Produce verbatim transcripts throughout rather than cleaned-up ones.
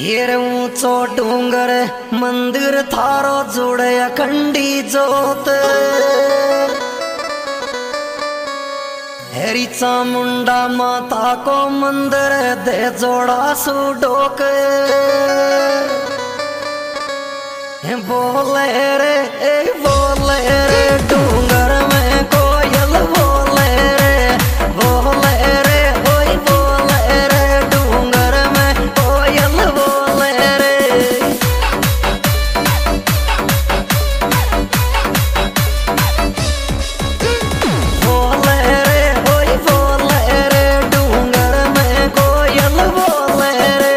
हेर ऊंचो डूंगर मंदिर थारो जुड़े अखंडी जोत। हेरी चामुंडा माता को मंदिर दे जोड़ा सु डोक। बोले रे ए बोले रे डूंगर में कोयल बोले रे बोले रे ओए बोले रे डूंगर में कोयल बोले रे। बोले रे ओए बोले रे डूंगर में कोयल बोले रे।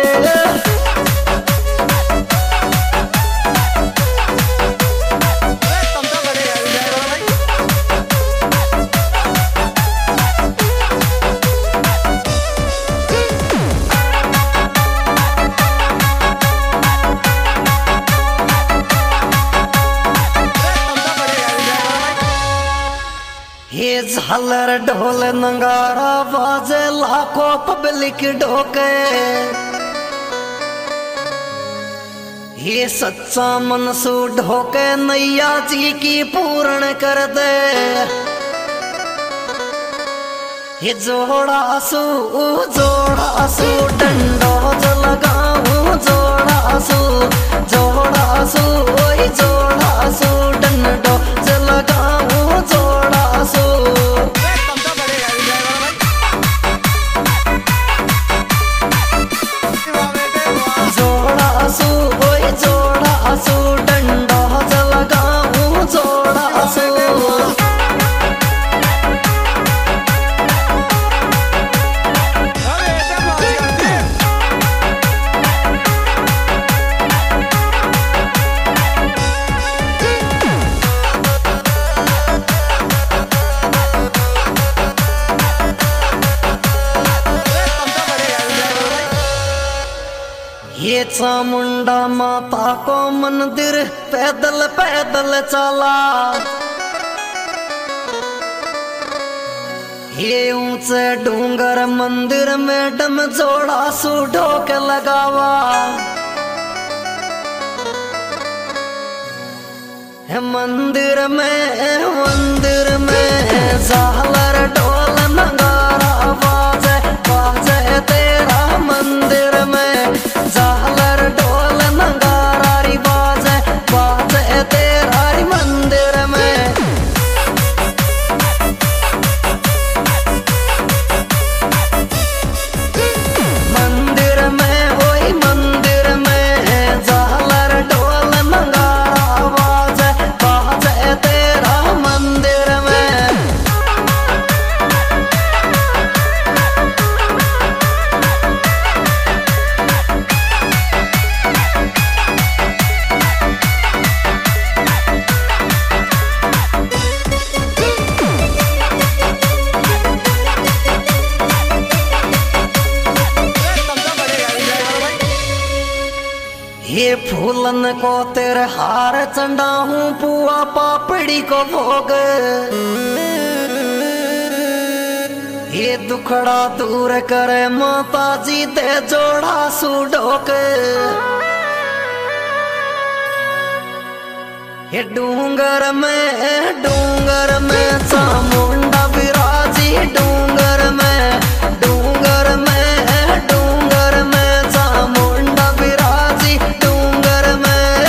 ये झालर ढोल नगारा बाजे लाखों पब्लिक ढोके। ये सच्चा मनसू ढोके नैया जी की पूर्ण कर दे। ये जोड़ा सू जोड़ा सू डंडो जो लगाऊं जोड़ा सू जोड़ा सू ओए जोड़ा सू डंडो जो लगाऊं जोड़ा सू। जोड़ा सू ओए जोड़ा सू डंडो जो लगाऊं जोड़ा सू। ये चामुंडा माता को मंदिर पैदल पैदल चला। ये ऊंचे डूंगर मंदिर में डम जोड़ा सू ढोक लगावा। है मंदिर में मंदिर में झालर ढोल नगारा बाजे बाजे तेरा मंदिर में झालर ढोल नगारा री बाजे बाजे तेरा री मंदिर में। मंदिर में ओए मंदिर में झालर ढोल नगारा बाजे बाजे तेरा मंदिर में। ये फूलन को तेरे हार चंडा हूँ पुआ पापड़ी को भोग। ये दुखड़ा दूर करे माता जी ते जोड़ा सू ढोक। ये डूंगर में डूंगर में चामुंडा विराजी डूंगर में डूंगर में डूंगर में चामुंडा विराजी डूंगर में।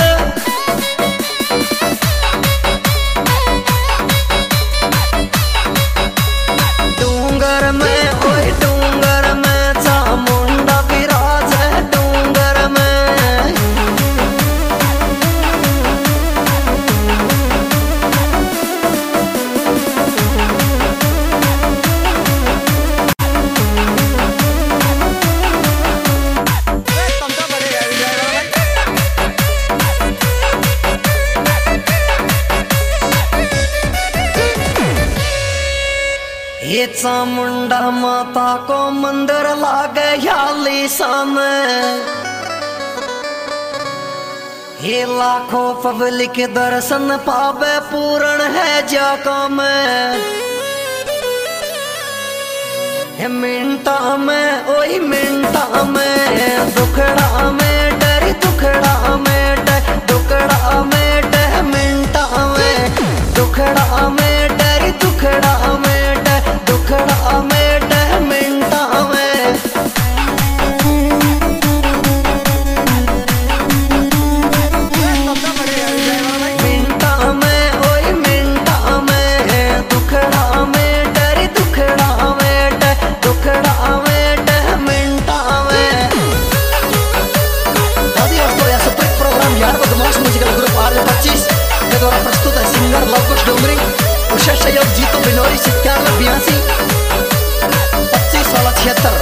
डूंगर में ओए डूंगर में चामुंडा विराज है डूंगर में। ये चामुंडा माता को मंदिर लागे याली सामे। ये लाखों पब्लिक दर्शन पावे पूर्ण है जाका में। मिंटा में ओई मिंटा में दुखड़ा में दुखड़ा मेट दुखड़ा मेट मिंटा में दुखड़ा मेट रे दुखड़ा मेट दुखड़ा मेट मिंटा में मिंटा में ओए मिंटा में दुखड़ा मेट रे दुखड़ा मेट दुखड़ा मेट मिंटा में। यार बदमाश म्यूजिकल ग्रुप आर पच्चीस के द्वारा प्रस्तुत है सिंगर लवकुश डोंगरी उषा सहयोग जीतू बिनोरी सिक्यानवे बयासी पच्चीस वाला छिहत्तर।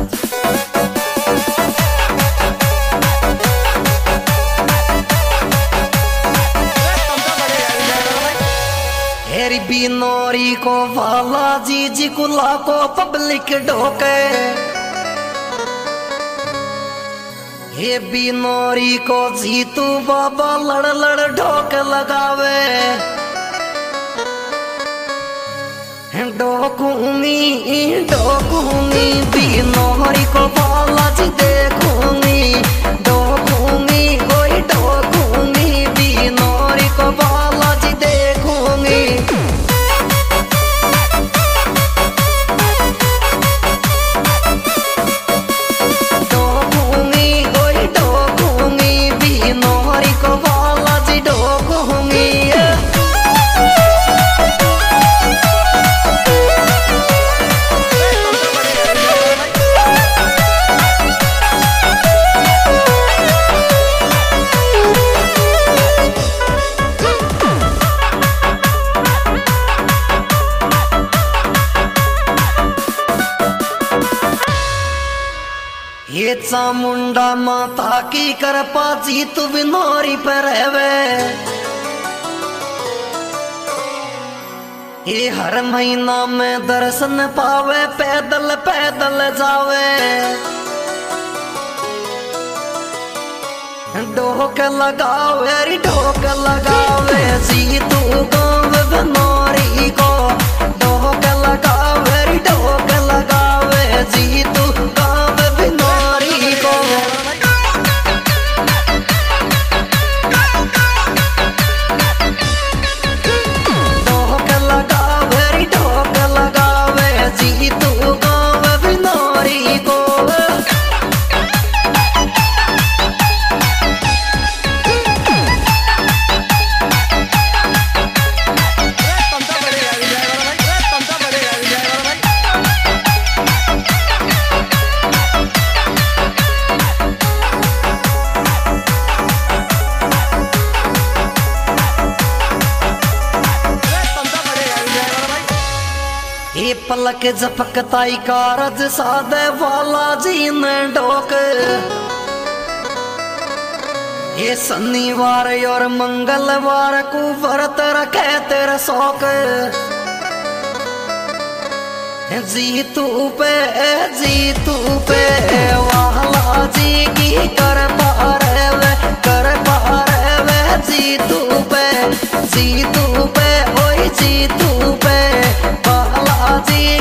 हेरी बिनोरी को वाला जी जी कुला को पब्लिक ढोके हे बिनोरी को जीतू बाबा लड़ लड़ ढोक लगावे ढोकूंगी ढोकूंगी बिनोरी को बाला जी देखूंगी ढोकूंगी कोई ढोकूंगी बिनोरी को बाला जी देखूंगी। ये चामुंडा माता की कृपा जीतू बिनोरी पर रहवे ये हर महीना में दर्शन पावे पैदल पैदल जावे ढोक लगावे रे ढोक लगावे जीतू गाँव बिनोरी को ढोक लगावे रे ढोक लगावे जीतू गाँव बिनोरी को। ढोक लगावे रे ढोक लगावे जीतू गाँव बिनोरी को। ये पलक झपकताई कारज सादे वाला जी ने ढोक ये शनिवार और मंगलवार को व्रत रखे तेरा शौक जीतू पे जीतू पे वाला जी की कर पा रहे कर पा रहे जीतू पे जीतू पे ओए जीतू पे वाला जी